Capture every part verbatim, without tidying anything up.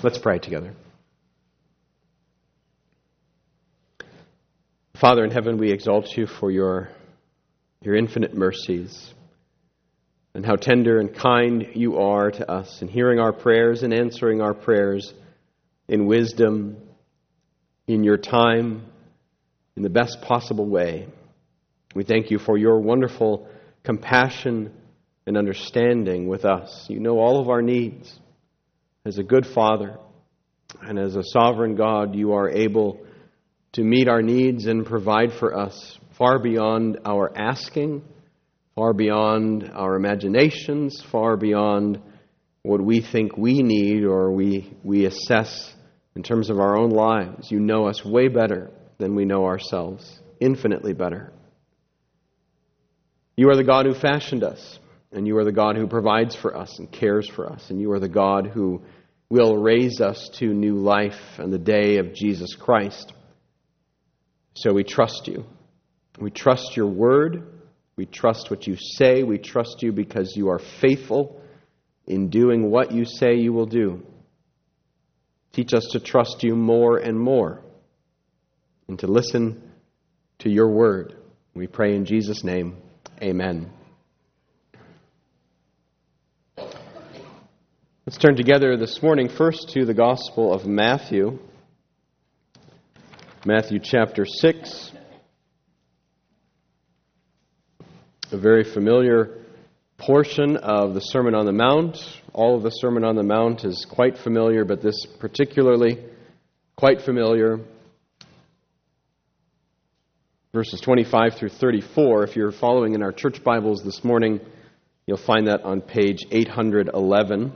Let's pray together. Father in heaven, we exalt you for your, your infinite mercies and how tender and kind you are to us in hearing our prayers and answering our prayers in wisdom, in your time, in the best possible way. We thank you for your wonderful compassion and understanding with us. You know all of our needs. As a good Father and as a sovereign God, you are able to meet our needs and provide for us far beyond our asking, far beyond our imaginations, far beyond what we think we need or we, we assess in terms of our own lives. You know us way better than we know ourselves, infinitely better. You are the God who fashioned us, and you are the God who provides for us and cares for us, and you are the God who will raise us to new life on the day of Jesus Christ. So we trust you. We trust your word. We trust what you say. We trust you because you are faithful in doing what you say you will do. Teach us to trust you more and more and to listen to your word. We pray in Jesus' name. Amen. Let's turn together this morning first to the Gospel of Matthew. Matthew chapter six. A very familiar portion of the Sermon on the Mount. All of the Sermon on the Mount is quite familiar, but this particularly quite familiar. Verses twenty-five through thirty-four. If you're following in our church Bibles this morning, you'll find that on page eight hundred eleven.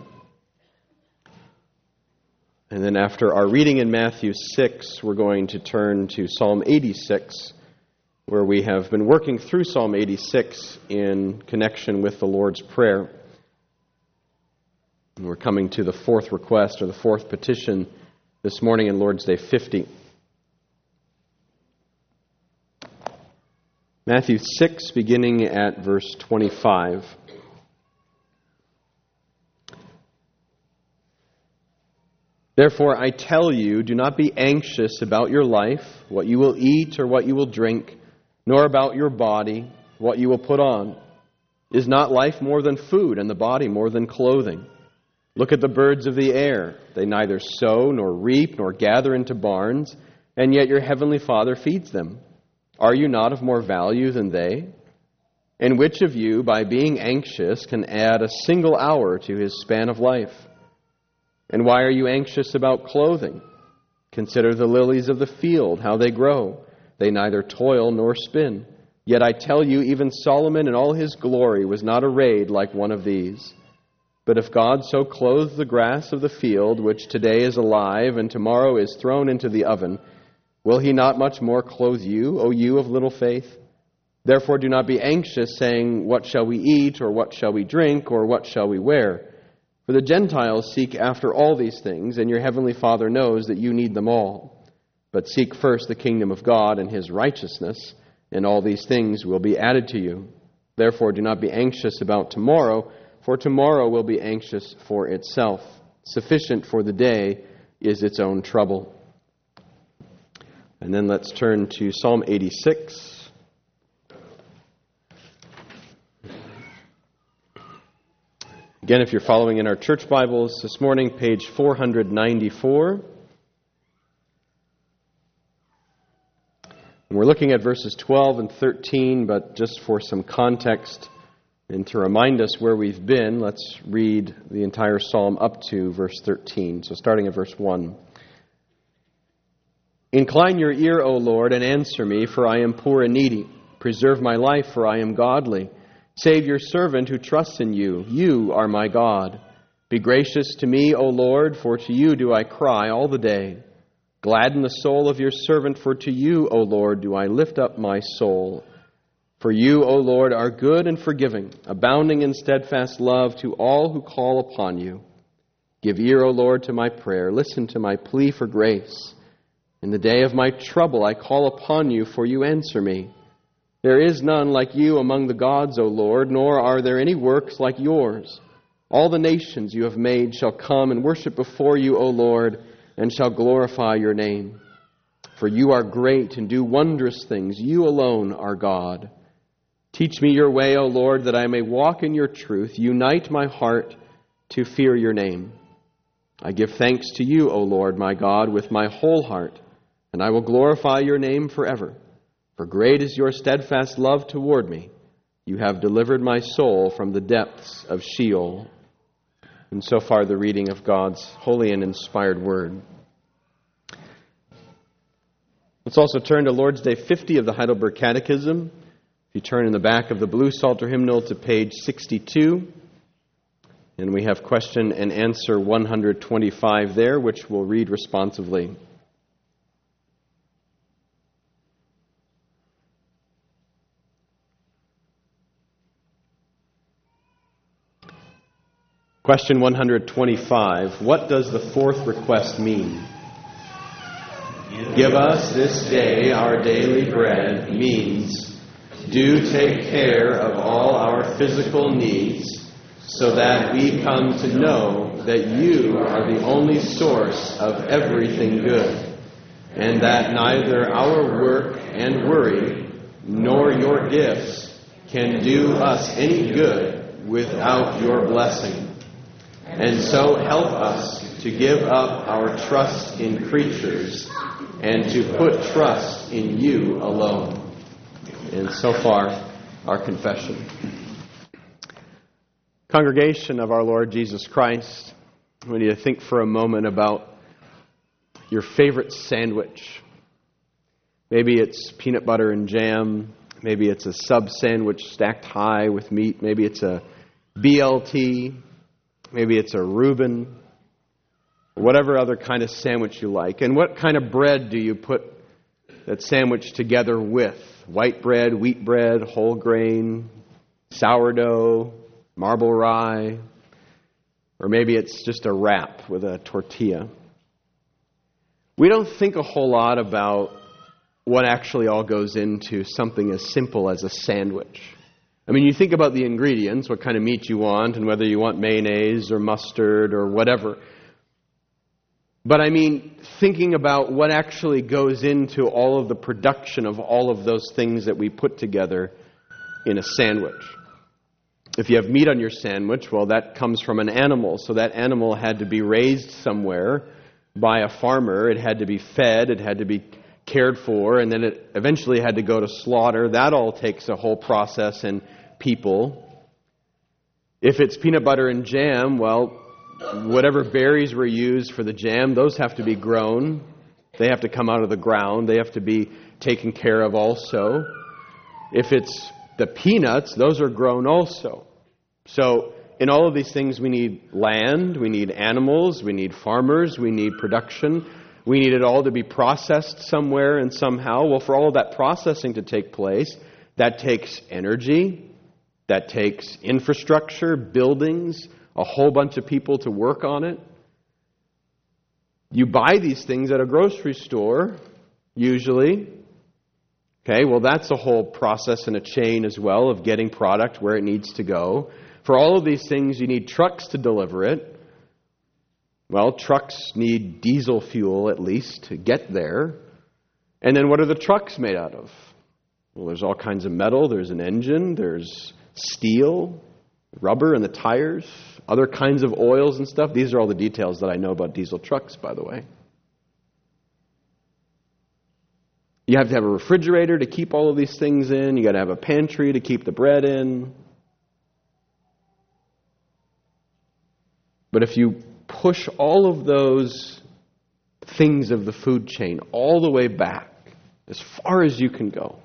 And then after our reading in Matthew six, we're going to turn to Psalm eighty-six, where we have been working through Psalm eighty-six in connection with the Lord's Prayer. And we're coming to the fourth request, or the fourth petition, this morning in Lord's Day fifty. Matthew six, beginning at verse twenty-five. Therefore, I tell you, do not be anxious about your life, what you will eat or what you will drink, nor about your body, what you will put on. Is not life more than food, and the body more than clothing? Look at the birds of the air. They neither sow, nor reap, nor gather into barns, and yet your heavenly Father feeds them. Are you not of more value than they? And which of you, by being anxious, can add a single hour to his span of life? And why are you anxious about clothing? Consider the lilies of the field, how they grow. They neither toil nor spin. Yet I tell you, even Solomon in all his glory was not arrayed like one of these. But if God so clothes the grass of the field, which today is alive and tomorrow is thrown into the oven, will he not much more clothe you, O you of little faith? Therefore do not be anxious, saying, what shall we eat, or what shall we drink, or what shall we wear? For the Gentiles seek after all these things, and your heavenly Father knows that you need them all. But seek first the kingdom of God and his righteousness, and all these things will be added to you. Therefore do not be anxious about tomorrow, for tomorrow will be anxious for itself. Sufficient for the day is its own trouble. And then let's turn to Psalm eighty-six. Again, if you're following in our church Bibles this morning, page four ninety-four. And we're looking at verses twelve and thirteen, but just for some context and to remind us where we've been, let's read the entire psalm up to verse thirteen. So starting at verse one. Incline your ear, O Lord, and answer me, for I am poor and needy. Preserve my life, for I am godly. Save your servant who trusts in you. You are my God. Be gracious to me, O Lord, for to you do I cry all the day. Gladden the soul of your servant, for to you, O Lord, do I lift up my soul. For you, O Lord, are good and forgiving, abounding in steadfast love to all who call upon you. Give ear, O Lord, to my prayer. Listen to my plea for grace. In the day of my trouble I call upon you, for you answer me. There is none like you among the gods, O Lord, nor are there any works like yours. All the nations you have made shall come and worship before you, O Lord, and shall glorify your name. For you are great and do wondrous things. You alone are God. Teach me your way, O Lord, that I may walk in your truth. Unite my heart to fear your name. I give thanks to you, O Lord, my God, with my whole heart, and I will glorify your name forever. For great is your steadfast love toward me. You have delivered my soul from the depths of Sheol. And so far, the reading of God's holy and inspired word. Let's also turn to Lord's Day fifty of the Heidelberg Catechism. If you turn in the back of the Blue Psalter hymnal to page sixty-two, and we have question and answer one hundred twenty-five there, which we'll read responsively. Question one hundred twenty-five. What does the fourth request mean? Give us this day our daily bread means, do take care of all our physical needs, so that we come to know that you are the only source of everything good, and that neither our work and worry nor your gifts can do us any good without your blessing. And so help us to give up our trust in creatures and to put trust in you alone. And so far, our confession. Congregation of our Lord Jesus Christ, I want you to think for a moment about your favorite sandwich. Maybe it's peanut butter and jam. Maybe it's a sub sandwich stacked high with meat. Maybe it's a B L T. Maybe it's a Reuben. Whatever other kind of sandwich you like. And what kind of bread do you put that sandwich together with? White bread, wheat bread, whole grain, sourdough, marble rye, or maybe it's just a wrap with a tortilla. We don't think a whole lot about what actually all goes into something as simple as a sandwich. I mean, you think about the ingredients, what kind of meat you want, and whether you want mayonnaise or mustard or whatever. But I mean, thinking about what actually goes into all of the production of all of those things that we put together in a sandwich. If you have meat on your sandwich, well, that comes from an animal. So that animal had to be raised somewhere by a farmer. It had to be fed. It had to be cared for. And then it eventually had to go to slaughter. That all takes a whole process and people. If it's peanut butter and jam, well, whatever berries were used for the jam, those have to be grown. They have to come out of the ground. They have to be taken care of also. If it's the peanuts, those are grown also. So in all of these things, we need land, we need animals, we need farmers, we need production. We need it all to be processed somewhere and somehow. Well, for all of that processing to take place, that takes energy, that takes infrastructure, buildings, a whole bunch of people to work on it. You buy these things at a grocery store, usually. Okay, well, that's a whole process and a chain as well of getting product where it needs to go. For all of these things, you need trucks to deliver it. Well, trucks need diesel fuel at least to get there. And then what are the trucks made out of? Well, there's all kinds of metal. There's an engine. There's steel, rubber in the tires, other kinds of oils and stuff. These are all the details that I know about diesel trucks, by the way. You have to have a refrigerator to keep all of these things in. You got to have a pantry to keep the bread in. But if you push all of those things of the food chain all the way back, as far as you can go,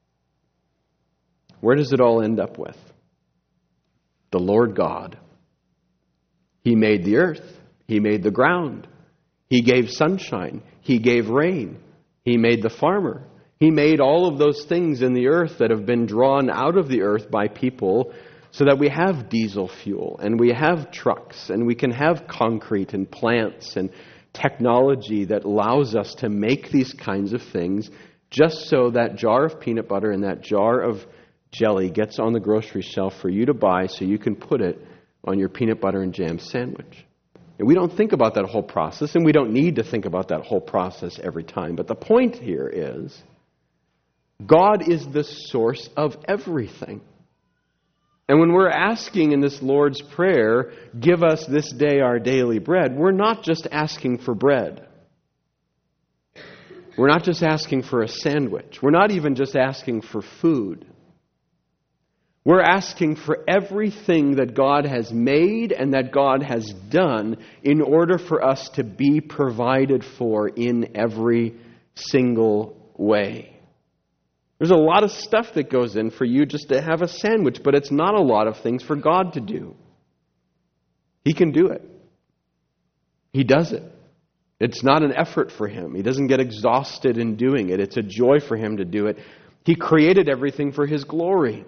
where does it all end up with? The Lord God. He made the earth. He made the ground. He gave sunshine. He gave rain. He made the farmer. He made all of those things in the earth that have been drawn out of the earth by people so that we have diesel fuel and we have trucks and we can have concrete and plants and technology that allows us to make these kinds of things just so that jar of peanut butter and that jar of jelly gets on the grocery shelf for you to buy so you can put it on your peanut butter and jam sandwich. And we don't think about that whole process, and we don't need to think about that whole process every time. But the point here is, God is the source of everything. And when we're asking in this Lord's Prayer, give us this day our daily bread, we're not just asking for bread. We're not just asking for a sandwich. We're not even just asking for food. We're asking for everything that God has made and that God has done in order for us to be provided for in every single way. There's a lot of stuff that goes in for you just to have a sandwich, but it's not a lot of things for God to do. He can do it. He does it. It's not an effort for Him. He doesn't get exhausted in doing it. It's a joy for Him to do it. He created everything for His glory.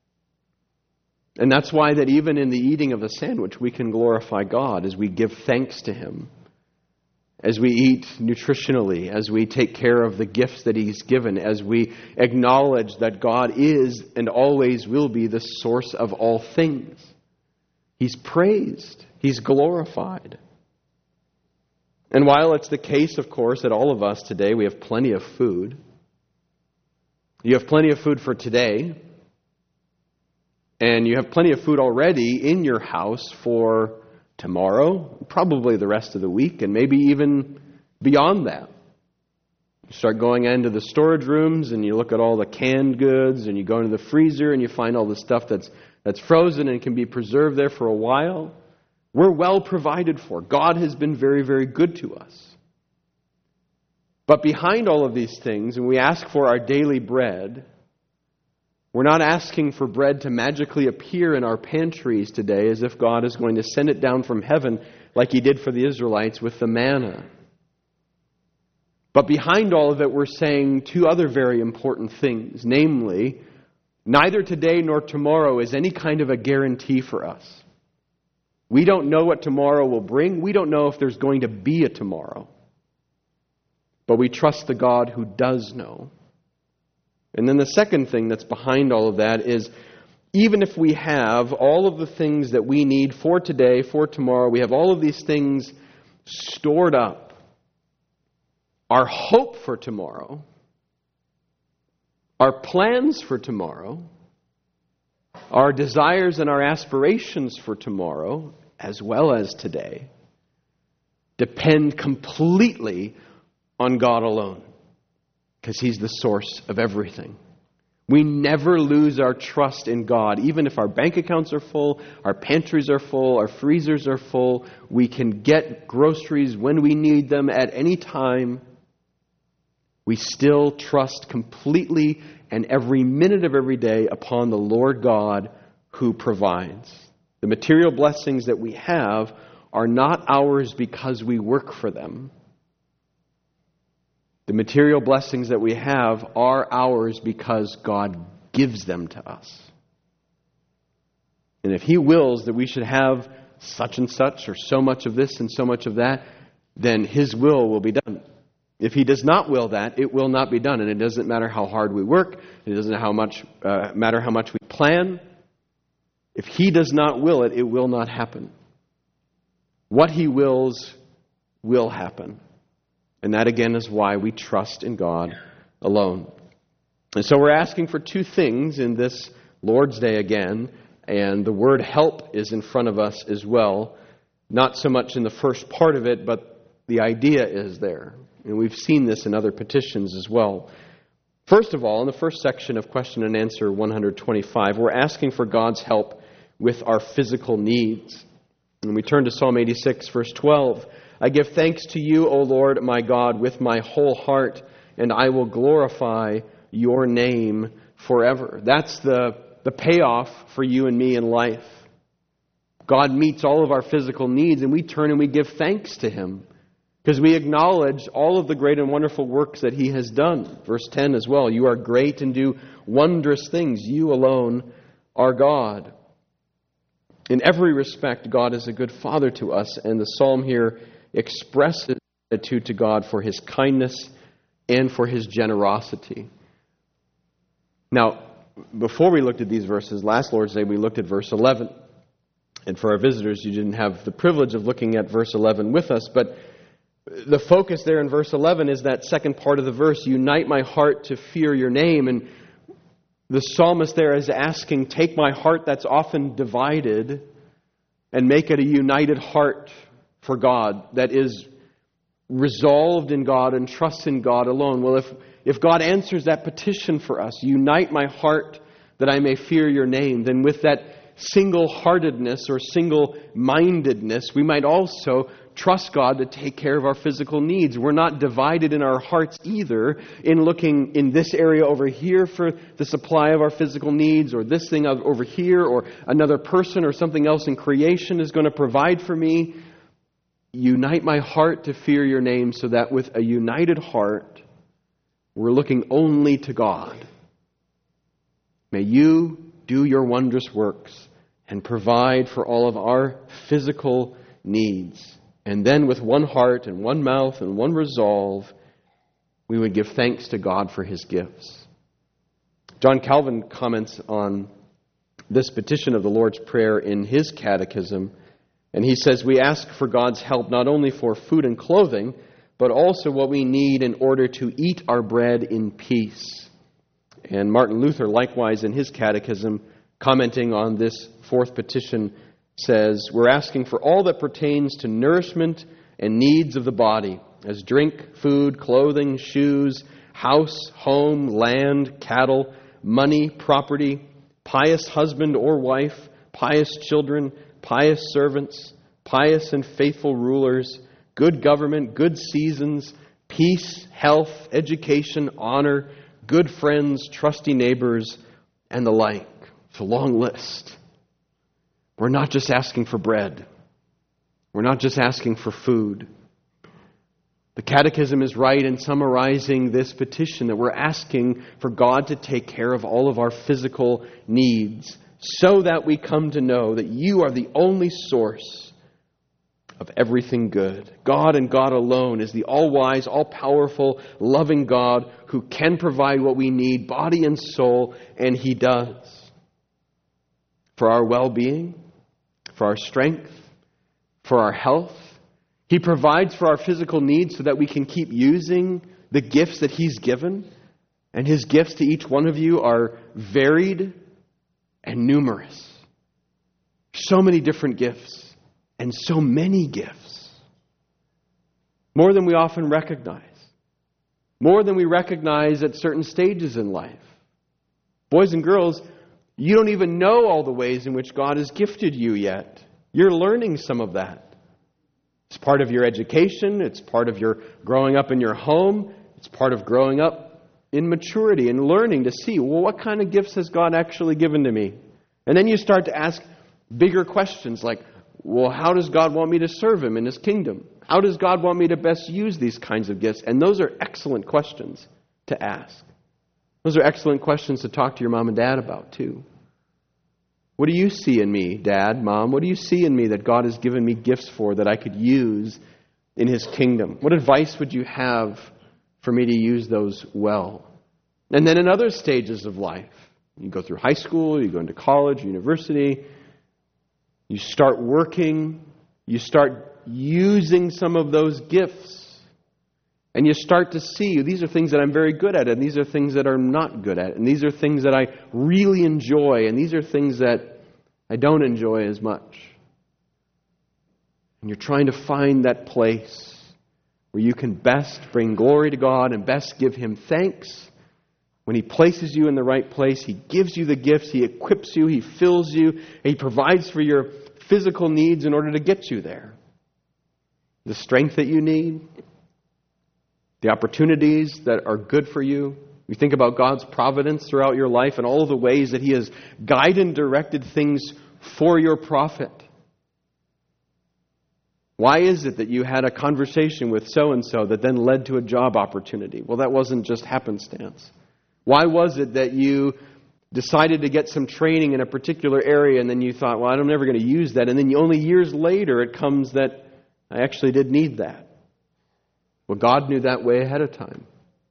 And that's why that even in the eating of a sandwich, we can glorify God as we give thanks to Him, as we eat nutritionally, as we take care of the gifts that He's given, as we acknowledge that God is and always will be the source of all things. He's praised. He's glorified. And while it's the case, of course, that all of us today, we have plenty of food. You have plenty of food for today. And you have plenty of food already in your house for tomorrow, probably the rest of the week, and maybe even beyond that. You start going into the storage rooms and you look at all the canned goods and you go into the freezer and you find all the stuff that's that's frozen and can be preserved there for a while. We're well provided for. God has been very, very good to us. But behind all of these things, when we ask for our daily bread, we're not asking for bread to magically appear in our pantries today as if God is going to send it down from heaven like He did for the Israelites with the manna. But behind all of it, we're saying two other very important things. Namely, neither today nor tomorrow is any kind of a guarantee for us. We don't know what tomorrow will bring. We don't know if there's going to be a tomorrow. But we trust the God who does know. And then the second thing that's behind all of that is, even if we have all of the things that we need for today, for tomorrow, we have all of these things stored up, our hope for tomorrow, our plans for tomorrow, our desires and our aspirations for tomorrow, as well as today, depend completely on God alone. Because He's the source of everything. We never lose our trust in God. Even if our bank accounts are full, our pantries are full, our freezers are full, we can get groceries when we need them at any time. We still trust completely and every minute of every day upon the Lord God who provides. The material blessings that we have are not ours because we work for them. The material blessings that we have are ours because God gives them to us. And if He wills that we should have such and such or so much of this and so much of that, then His will will be done. If He does not will that, it will not be done. And it doesn't matter how hard we work. It doesn't how much, uh, matter how much we plan. If He does not will it, it will not happen. What He wills will happen. And that, again, is why we trust in God alone. And so we're asking for two things in this Lord's Day again. And the word help is in front of us as well. Not so much in the first part of it, but the idea is there. And we've seen this in other petitions as well. First of all, in the first section of question and answer one twenty-five, we're asking for God's help with our physical needs. And we turn to Psalm eighty-six, verse twelve. I give thanks to you, O Lord, my God, with my whole heart, and I will glorify your name forever. That's the, the payoff for you and me in life. God meets all of our physical needs, and we turn and we give thanks to Him because we acknowledge all of the great and wonderful works that He has done. Verse ten as well, you are great and do wondrous things. You alone are God. In every respect, God is a good Father to us, and the psalm here expresses gratitude to God for His kindness and for His generosity. Now, before we looked at these verses, last Lord's Day we looked at verse eleven. And for our visitors, you didn't have the privilege of looking at verse eleven with us, but the focus there in verse eleven is that second part of the verse, unite my heart to fear your name. And the psalmist there is asking, take my heart that's often divided and make it a united heart for God that is resolved in God and trusts in God alone. Well, if, if God answers that petition for us, unite my heart that I may fear your name, then with that single-heartedness or single-mindedness, we might also trust God to take care of our physical needs. We're not divided in our hearts either in looking in this area over here for the supply of our physical needs, or this thing over here, or another person or something else in creation is going to provide for me. Unite my heart to fear your name, so that with a united heart, we're looking only to God. May you do your wondrous works and provide for all of our physical needs. And then with one heart and one mouth and one resolve, we would give thanks to God for his gifts. John Calvin comments on this petition of the Lord's Prayer in his catechism, and he says, we ask for God's help not only for food and clothing, but also what we need in order to eat our bread in peace. And Martin Luther, likewise in his catechism, commenting on this fourth petition, says, we're asking for all that pertains to nourishment and needs of the body, as drink, food, clothing, shoes, house, home, land, cattle, money, property, pious husband or wife, pious children, pious servants, pious and faithful rulers, good government, good seasons, peace, health, education, honor, good friends, trusty neighbors, and the like. It's a long list. We're not just asking for bread. We're not just asking for food. The Catechism is right in summarizing this petition that we're asking for God to take care of all of our physical needs, so that we come to know that you are the only source of everything good. God and God alone is the all-wise, all-powerful, loving God who can provide what we need, body and soul, and he does. For our well-being, for our strength, for our health. He provides for our physical needs so that we can keep using the gifts that he's given. And his gifts to each one of you are varied and numerous. So many different gifts and so many gifts. More than we often recognize. More than we recognize at certain stages in life. Boys and girls, you don't even know all the ways in which God has gifted you yet. You're learning some of that. It's part of your education. It's part of your growing up in your home. It's part of growing up in maturity and learning to see, well, what kind of gifts has God actually given to me? And then you start to ask bigger questions like, well, how does God want me to serve him in his kingdom? How does God want me to best use these kinds of gifts? And those are excellent questions to ask. Those are excellent questions to talk to your mom and dad about, too. What do you see in me, Dad, Mom? What do you see in me that God has given me gifts for that I could use in his kingdom? What advice would you have for me to use those well? And then in other stages of life, you go through high school, you go into college, university, you start working, you start using some of those gifts. And you start to see, these are things that I'm very good at, and these are things that I'm not good at, and these are things that I really enjoy, and these are things that I don't enjoy as much. And you're trying to find that place where you can best bring glory to God and best give him thanks. When he places you in the right place, he gives you the gifts, he equips you, he fills you, and he provides for your physical needs in order to get you there. The strength that you need, the opportunities that are good for you. We think about God's providence throughout your life and all of the ways that he has guided and directed things for your profit. Why is it that you had a conversation with so-and-so that then led to a job opportunity? Well, that wasn't just happenstance. Why was it that you decided to get some training in a particular area and then you thought, well, I'm never going to use that. And then only years later it comes that I actually did need that. Well, God knew that way ahead of time.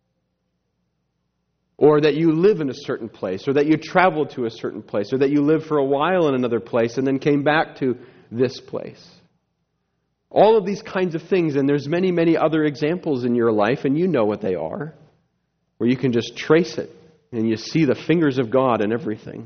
Or that you live in a certain place, or that you traveled to a certain place, or that you lived for a while in another place and then came back to this place. All of these kinds of things, and there's many, many other examples in your life, and you know what they are, where you can just trace it, and you see the fingers of God in everything.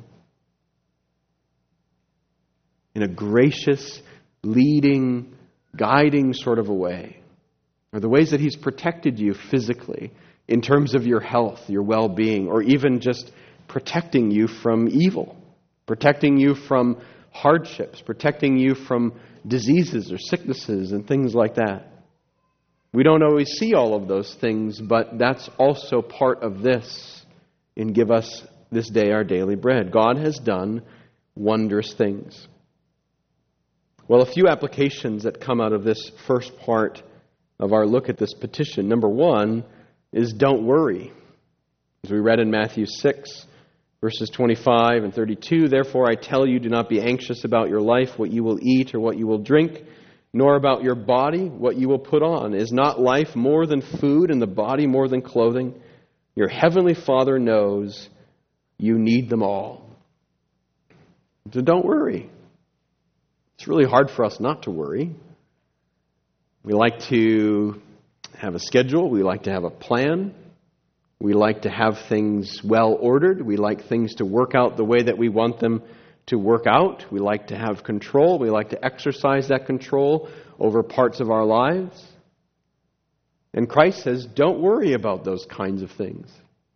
In a gracious, leading, guiding sort of a way. Or the ways that He's protected you physically, in terms of your health, your well-being, or even just protecting you from evil, protecting you from hardships, protecting you from diseases or sicknesses and things like that. We don't always see all of those things, but that's also part of this in Give Us This Day Our Daily Bread. God has done wondrous things. Well, a few applications that come out of this first part of our look at this petition. Number one is don't worry. As we read in Matthew six, verses twenty-five and thirty-two, therefore I tell you, do not be anxious about your life, what you will eat or what you will drink, nor about your body, what you will put on. Is not life more than food and the body more than clothing? Your heavenly Father knows you need them all. So don't worry. It's really hard for us not to worry. We like to have a schedule. We like to have a plan. We like to have things well ordered. We like things to work out the way that we want them to work out. We like to have control. We like to exercise that control over parts of our lives. And Christ says, don't worry about those kinds of things.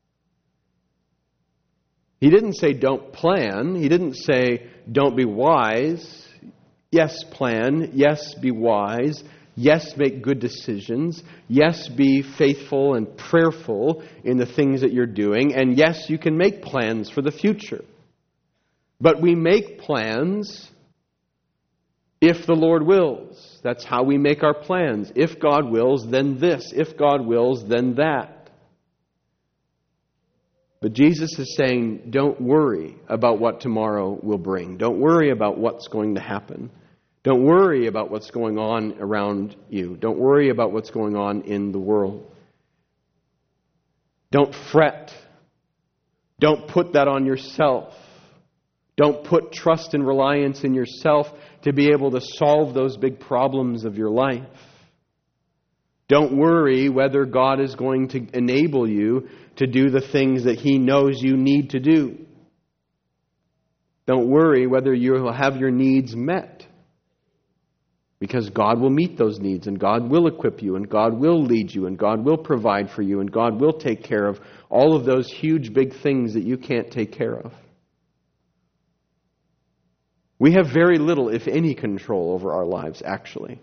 He didn't say don't plan. He didn't say don't be wise. Yes, plan. Yes, be wise. Yes, make good decisions. Yes, be faithful and prayerful in the things that you're doing. And yes, you can make plans for the future. But we make plans if the Lord wills. That's how we make our plans. If God wills, then this. If God wills, then that. But Jesus is saying, don't worry about what tomorrow will bring. Don't worry about what's going to happen. Don't worry about what's going on around you. Don't worry about what's going on in the world. Don't fret. Don't put that on yourself. Don't put trust and reliance in yourself to be able to solve those big problems of your life. Don't worry whether God is going to enable you to do the things that He knows you need to do. Don't worry whether you will have your needs met. Because God will meet those needs, and God will equip you, and God will lead you, and God will provide for you, and God will take care of all of those huge, big things that you can't take care of. We have very little, if any, control over our lives, actually.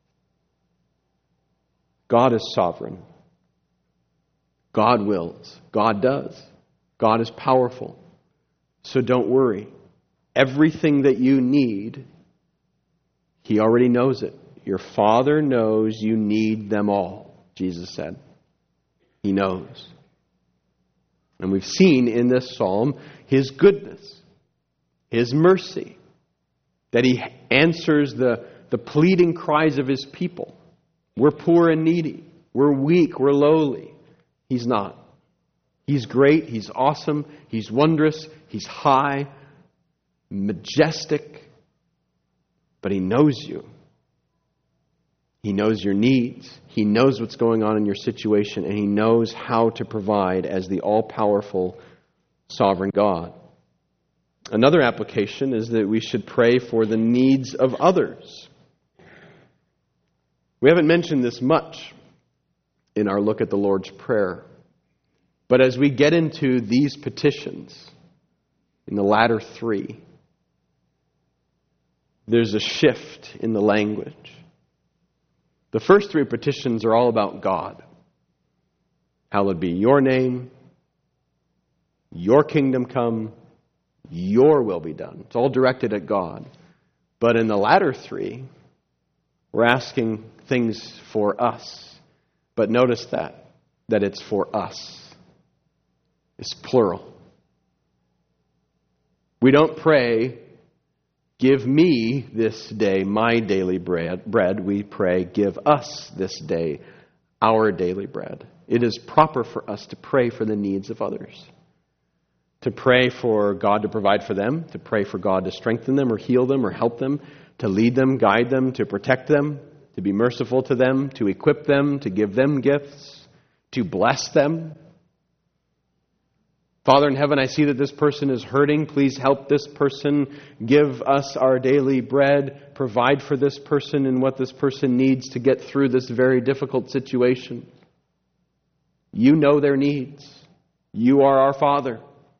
God is sovereign. God wills. God does. God is powerful. So don't worry. Everything that you need, He already knows it. Your Father knows you need them all, Jesus said. He knows. And we've seen in this psalm His goodness, His mercy, that He answers the, the pleading cries of His people. We're poor and needy. We're weak. We're lowly. He's not. He's great. He's awesome. He's wondrous. He's high, majestic. But He knows you. He knows your needs. He knows what's going on in your situation, and He knows how to provide as the all-powerful, sovereign God. Another application is that we should pray for the needs of others. We haven't mentioned this much in our look at the Lord's Prayer. But as we get into these petitions, in the latter three, there's a shift in the language. The first three petitions are all about God. Hallowed be your name, your kingdom come, your will be done. It's all directed at God. But in the latter three, we're asking things for us. But notice that, that it's for us. It's plural. We don't pray, give me this day my daily bread. bread. We pray, give us this day our daily bread. It is proper for us to pray for the needs of others. To pray for God to provide for them, to pray for God to strengthen them or heal them or help them, to lead them, guide them, to protect them, to be merciful to them, to equip them, to give them gifts, to bless them. Father in heaven, I see that this person is hurting. Please help this person. Give us our daily bread. Provide for this person and what this person needs to get through this very difficult situation. You know their needs. You are our Father.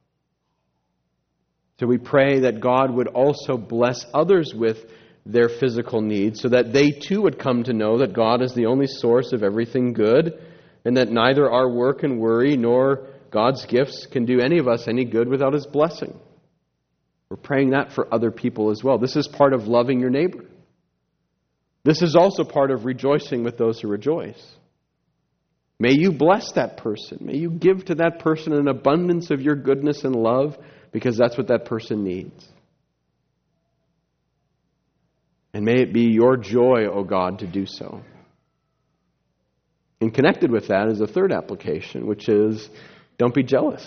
So we pray that God would also bless others with their physical needs so that they too would come to know that God is the only source of everything good and that neither our work and worry nor God's gifts can do any of us any good without His blessing. We're praying that for other people as well. This is part of loving your neighbor. This is also part of rejoicing with those who rejoice. May you bless that person. May you give to that person an abundance of your goodness and love because that's what that person needs. And may it be your joy, O God, to do so. And connected with that is a third application, which is don't be jealous.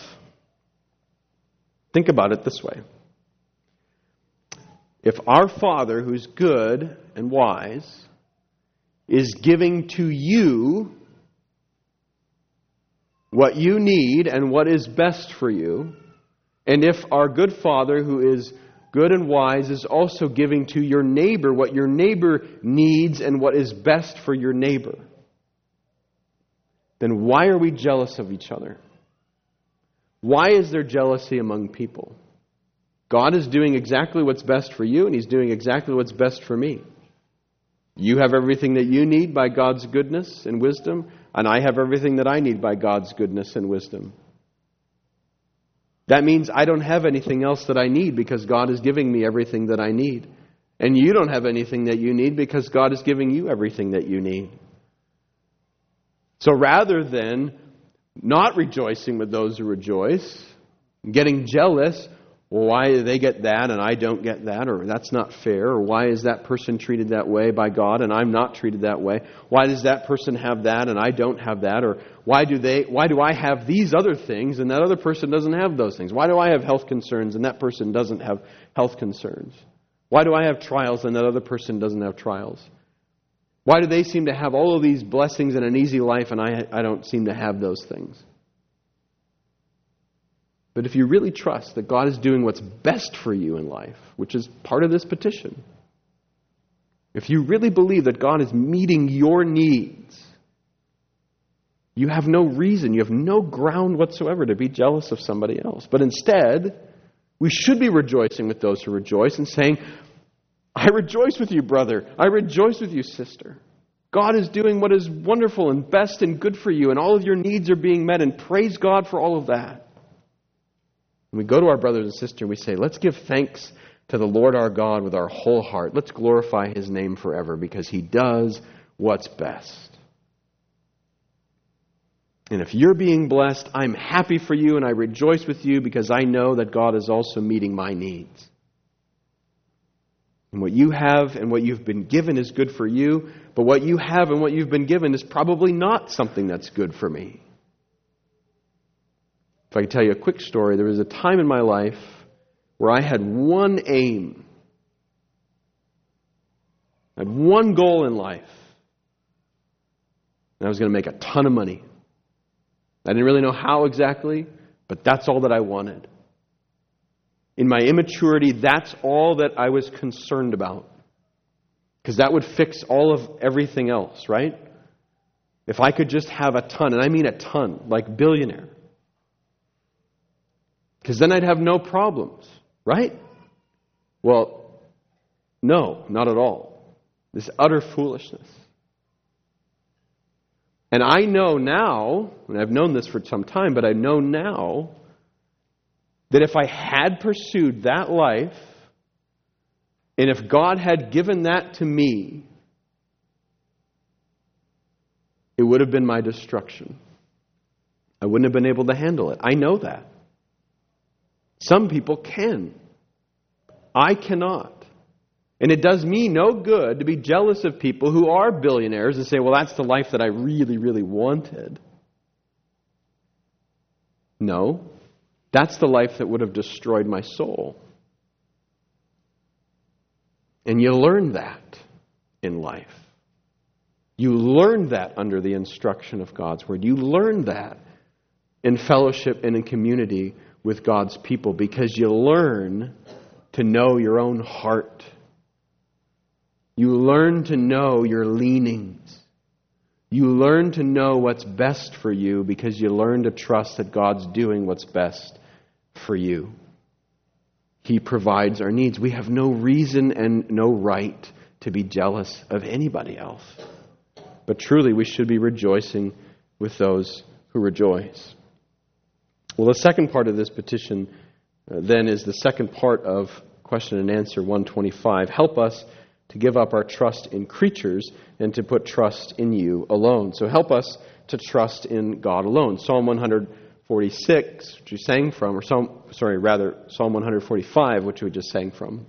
Think about it this way. If our Father, who's good and wise, is giving to you what you need and what is best for you, and if our good Father, who is good and wise, is also giving to your neighbor what your neighbor needs and what is best for your neighbor, then why are we jealous of each other? Why is there jealousy among people? God is doing exactly what's best for you, and He's doing exactly what's best for me. You have everything that you need by God's goodness and wisdom, and I have everything that I need by God's goodness and wisdom. That means I don't have anything else that I need because God is giving me everything that I need. And you don't have anything that you need because God is giving you everything that you need. So rather than not rejoicing with those who rejoice, getting jealous, well, why do they get that and I don't get that, or that's not fair, or why is that person treated that way by God and I'm not treated that way? Why does that person have that and I don't have that? Or why do they? Why do I have these other things and that other person doesn't have those things? Why do I have health concerns and that person doesn't have health concerns? Why do I have trials and that other person doesn't have trials? Why do they seem to have all of these blessings and an easy life and I, I don't seem to have those things? But if you really trust that God is doing what's best for you in life, which is part of this petition, if you really believe that God is meeting your needs, you have no reason, you have no ground whatsoever to be jealous of somebody else. But instead, we should be rejoicing with those who rejoice and saying, I rejoice with you, brother. I rejoice with you, sister. God is doing what is wonderful and best and good for you, and all of your needs are being met, and praise God for all of that. And we go to our brothers and sisters and we say, let's give thanks to the Lord our God with our whole heart. Let's glorify His name forever because He does what's best. And if you're being blessed, I'm happy for you and I rejoice with you because I know that God is also meeting my needs. And what you have and what you've been given is good for you, but what you have and what you've been given is probably not something that's good for me. If I could tell you a quick story, there was a time in my life where I had one aim. I had one goal in life. And I was going to make a ton of money. I didn't really know how exactly, but that's all that I wanted. In my immaturity, that's all that I was concerned about. Because that would fix all of everything else, right? If I could just have a ton, and I mean a ton, like billionaire. Because then I'd have no problems, right? Well, no, not at all. This utter foolishness. And I know now, and I've known this for some time, but I know now that if I had pursued that life, and if God had given that to me, it would have been my destruction. I wouldn't have been able to handle it. I know that. Some people can. I cannot. And it does me no good to be jealous of people who are billionaires and say, well, that's the life that I really, really wanted. No. That's the life that would have destroyed my soul. And you learn that in life. You learn that under the instruction of God's Word. You learn that in fellowship and in community with God's people because you learn to know your own heart. You learn to know your leanings. You learn to know what's best for you because you learn to trust that God's doing what's best for you. He provides our needs. We have no reason and no right to be jealous of anybody else. But truly, we should be rejoicing with those who rejoice. Well, the second part of this petition uh, then is the second part of question and answer one twenty-five. Help us to give up our trust in creatures and to put trust in you alone. So help us to trust in God alone. Psalm one forty-six, which we sang from, or Psalm, sorry, rather, Psalm one forty-five, which we just sang from,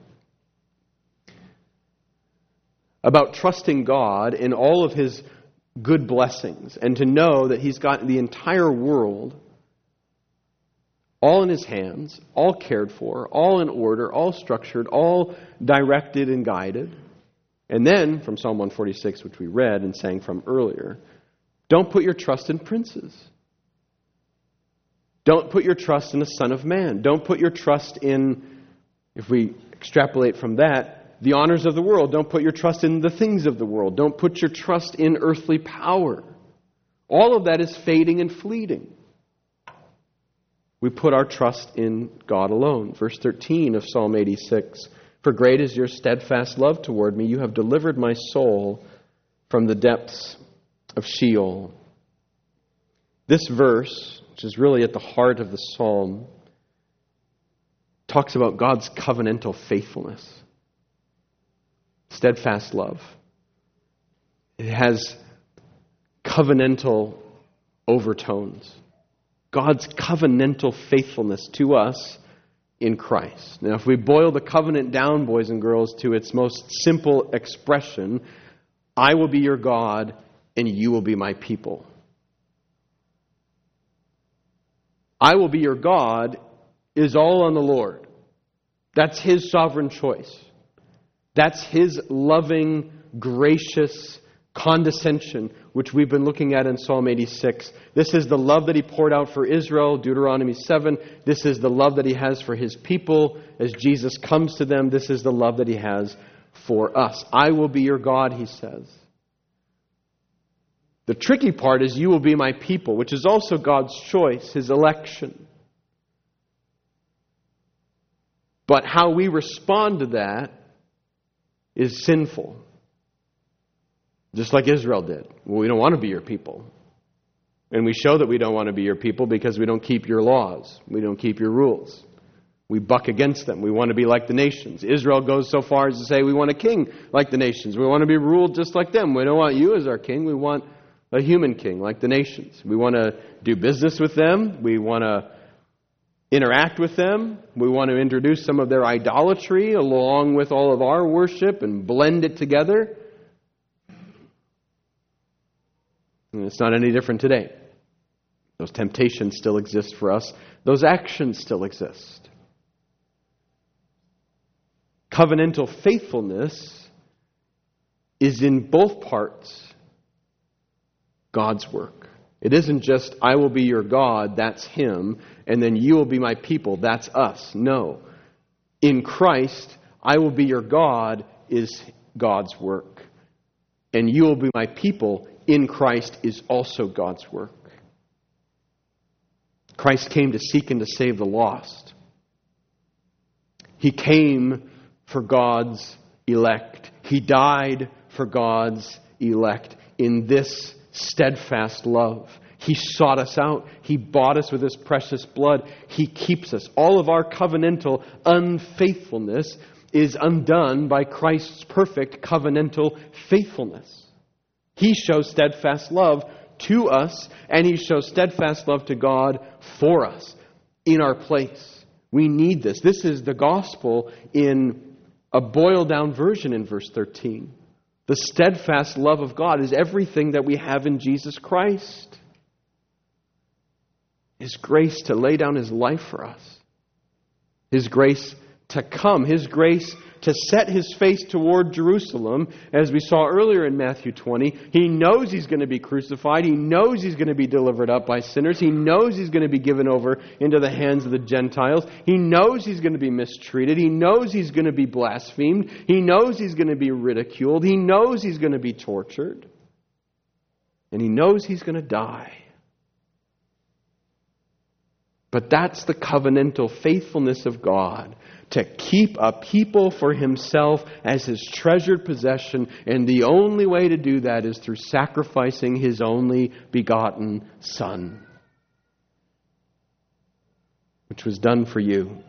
about trusting God in all of His good blessings and to know that He's got the entire world all in His hands, all cared for, all in order, all structured, all directed and guided. And then, from Psalm one forty-six, which we read and sang from earlier, don't put your trust in princes. Don't put your trust in the Son of Man. Don't put your trust in, if we extrapolate from that, the honors of the world. Don't put your trust in the things of the world. Don't put your trust in earthly power. All of that is fading and fleeting. We put our trust in God alone. Verse thirteen of Psalm eighty-six, for great is your steadfast love toward me. You have delivered my soul from the depths of Sheol. This verse, which is really at the heart of the psalm, talks about God's covenantal faithfulness. Steadfast love. It has covenantal overtones. God's covenantal faithfulness to us in Christ. Now, if we boil the covenant down, boys and girls, to its most simple expression, I will be your God and you will be my people. I will be your God is all on the Lord. That's His sovereign choice. That's His loving, gracious condescension, which we've been looking at in Psalm eighty-six. This is the love that He poured out for Israel, Deuteronomy seven. This is the love that He has for His people as Jesus comes to them. This is the love that He has for us. I will be your God, He says. The tricky part is you will be my people, which is also God's choice, His election. But how we respond to that is sinful. Just like Israel did. Well, we don't want to be your people. And we show that we don't want to be your people because we don't keep your laws. We don't keep your rules. We buck against them. We want to be like the nations. Israel goes so far as to say we want a king like the nations. We want to be ruled just like them. We don't want you as our king. We want a human king like the nations. We want to do business with them. We want to interact with them. We want to introduce some of their idolatry along with all of our worship and blend it together. And it's not any different today. Those temptations still exist for us. Those actions still exist. Covenantal faithfulness is in both parts God's work. It isn't just, I will be your God, that's Him, and then you will be my people, that's us. No. In Christ, I will be your God is God's work. And you will be my people in Christ is also God's work. Christ came to seek and to save the lost. He came for God's elect. He died for God's elect in this steadfast love. He sought us out. He bought us with His precious blood. He keeps us. All of our covenantal unfaithfulness is undone by Christ's perfect covenantal faithfulness. He shows steadfast love to us, and He shows steadfast love to God for us in our place. We need this. This is the gospel in a boiled-down version in verse thirteen. The steadfast love of God is everything that we have in Jesus Christ. His grace to lay down His life for us. His grace to come, His grace to set His face toward Jerusalem, as we saw earlier in Matthew twenty. He knows He's going to be crucified. He knows He's going to be delivered up by sinners. He knows He's going to be given over into the hands of the Gentiles. He knows He's going to be mistreated. He knows He's going to be blasphemed. He knows He's going to be ridiculed. He knows He's going to be tortured. And He knows He's going to die. But that's the covenantal faithfulness of God, to keep a people for Himself as His treasured possession. And the only way to do that is through sacrificing His only begotten Son, which was done for you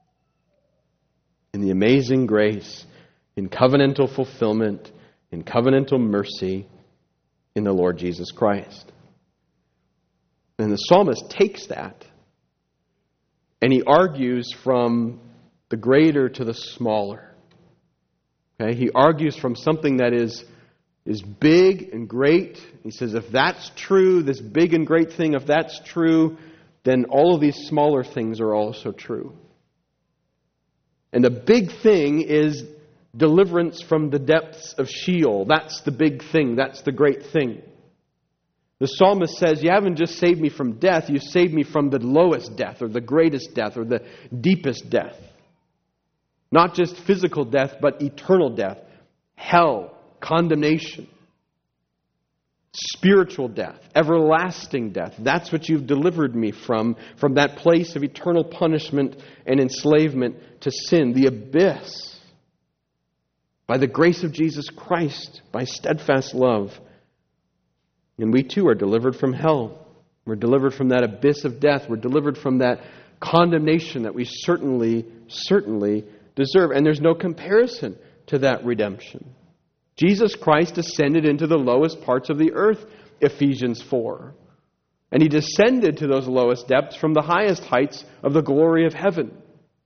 in the amazing grace, in covenantal fulfillment, in covenantal mercy in the Lord Jesus Christ. And the psalmist takes that and he argues from the greater to the smaller. Okay? He argues from something that is, is big and great. He says, if that's true, this big and great thing, if that's true, then all of these smaller things are also true. And the big thing is deliverance from the depths of Sheol. That's the big thing. That's the great thing. The psalmist says, you haven't just saved me from death, you saved me from the lowest death, or the greatest death, or the deepest death. Not just physical death, but eternal death. Hell, condemnation, spiritual death, everlasting death. That's what you've delivered me from, from that place of eternal punishment and enslavement to sin, the abyss. By the grace of Jesus Christ, by steadfast love. And we too are delivered from hell. We're delivered from that abyss of death. We're delivered from that condemnation that we certainly, certainly deserve. And there's no comparison to that redemption. Jesus Christ descended into the lowest parts of the earth, Ephesians four. And He descended to those lowest depths from the highest heights of the glory of heaven.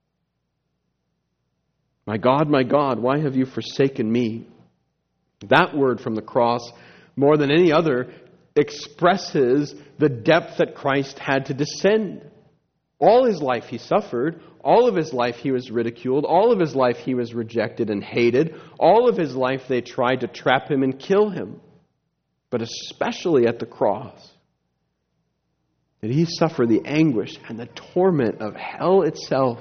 My God, my God, why have you forsaken me? That word from the cross, more than any other, expresses the depth that Christ had to descend. All His life He suffered. All of His life He was ridiculed. All of His life He was rejected and hated. All of His life they tried to trap Him and kill Him. But especially at the cross did He suffer the anguish and the torment of hell itself.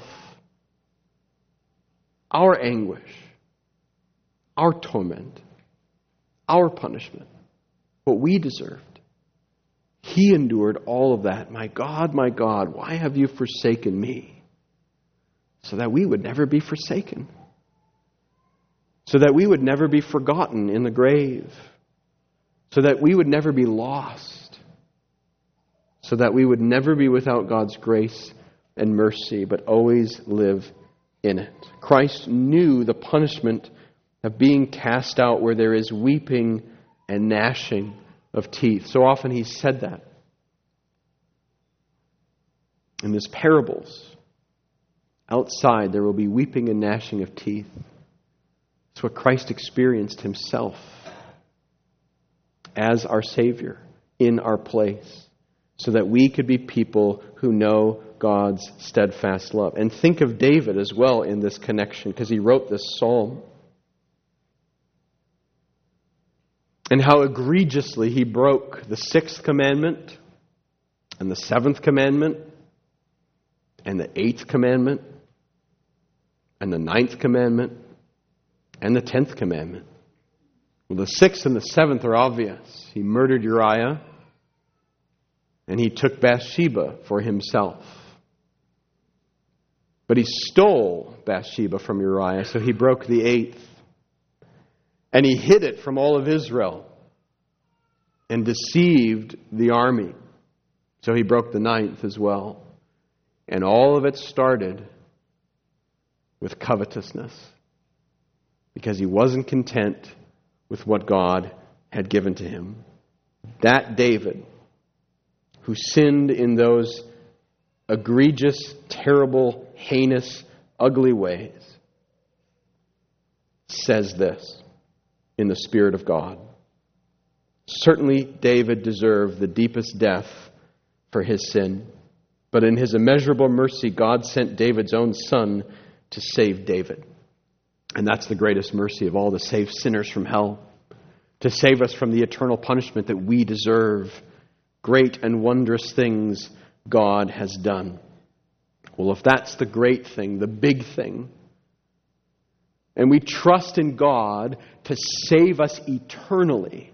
Our anguish, our torment, our punishment, what we deserved. He endured all of that. My God, my God, why have you forsaken me? So that we would never be forsaken. So that we would never be forgotten in the grave. So that we would never be lost. So that we would never be without God's grace and mercy, but always live in it. Christ knew the punishment of being cast out where there is weeping and gnashing of teeth. So often He said that in His parables. Outside there will be weeping and gnashing of teeth. It's what Christ experienced Himself as our Savior in our place, so that we could be people who know God's steadfast love. And think of David as well in this connection, because he wrote this psalm. And how egregiously he broke the sixth commandment, and the seventh commandment, and the eighth commandment, and the ninth commandment, and the tenth commandment. Well, the sixth and the seventh are obvious. He murdered Uriah, and he took Bathsheba for himself. But he stole Bathsheba from Uriah, so he broke the eighth. And he hid it from all of Israel and deceived the army. So he broke the ninth as well. And all of it started with covetousness, because he wasn't content with what God had given to him. That David, who sinned in those egregious, terrible, heinous, ugly ways, says this in the Spirit of God. Certainly David deserved the deepest death for his sin, but in His immeasurable mercy, God sent David's own son to save David. And that's the greatest mercy of all, to save sinners from hell, to save us from the eternal punishment that we deserve. Great and wondrous things God has done. Well, if that's the great thing, the big thing, and we trust in God to save us eternally,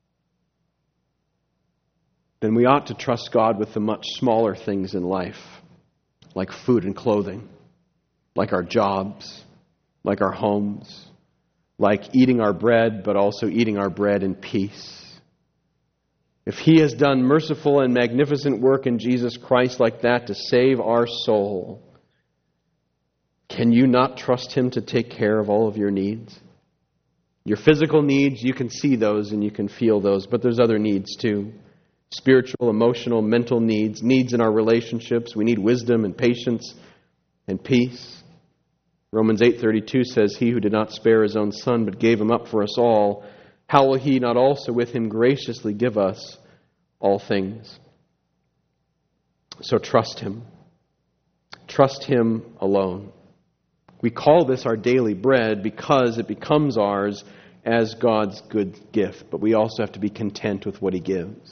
then we ought to trust God with the much smaller things in life, like food and clothing, like our jobs, like our homes, like eating our bread, but also eating our bread in peace. If He has done merciful and magnificent work in Jesus Christ like that to save our soul, can you not trust Him to take care of all of your needs? Your physical needs, you can see those and you can feel those, but there's other needs too. Spiritual, emotional, mental needs, needs in our relationships. We need wisdom and patience and peace. Romans eight thirty-two says, He who did not spare His own Son, but gave Him up for us all, how will He not also with Him graciously give us all things? So trust Him. Trust Him alone. We call this our daily bread because it becomes ours as God's good gift, but we also have to be content with what He gives.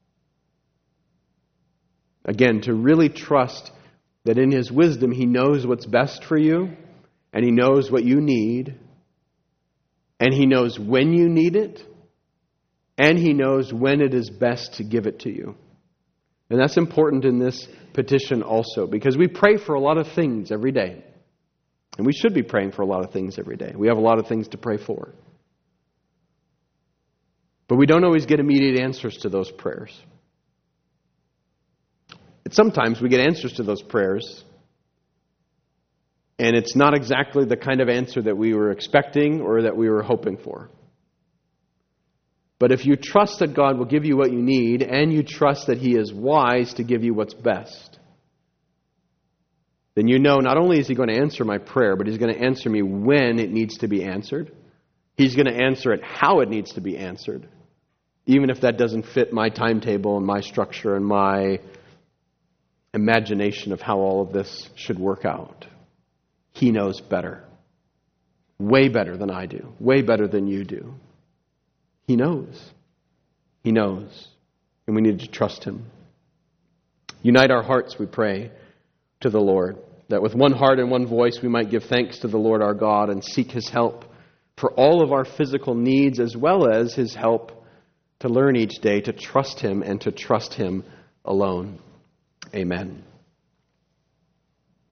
Again, to really trust that in His wisdom He knows what's best for you, and He knows what you need, and He knows when you need it, and He knows when it is best to give it to you. And that's important in this petition also, because we pray for a lot of things every day. And we should be praying for a lot of things every day. We have a lot of things to pray for. But we don't always get immediate answers to those prayers. And sometimes we get answers to those prayers, and it's not exactly the kind of answer that we were expecting or that we were hoping for. But if you trust that God will give you what you need, and you trust that He is wise to give you what's best, then you know not only is He going to answer my prayer, but He's going to answer me when it needs to be answered. He's going to answer it how it needs to be answered, even if that doesn't fit my timetable and my structure and my imagination of how all of this should work out. He knows better. Way better than I do. Way better than you do. He knows. He knows. And we need to trust Him. Unite our hearts, we pray, to the Lord, that with one heart and one voice we might give thanks to the Lord our God and seek His help for all of our physical needs, as well as His help to learn each day to trust Him and to trust Him alone. Amen.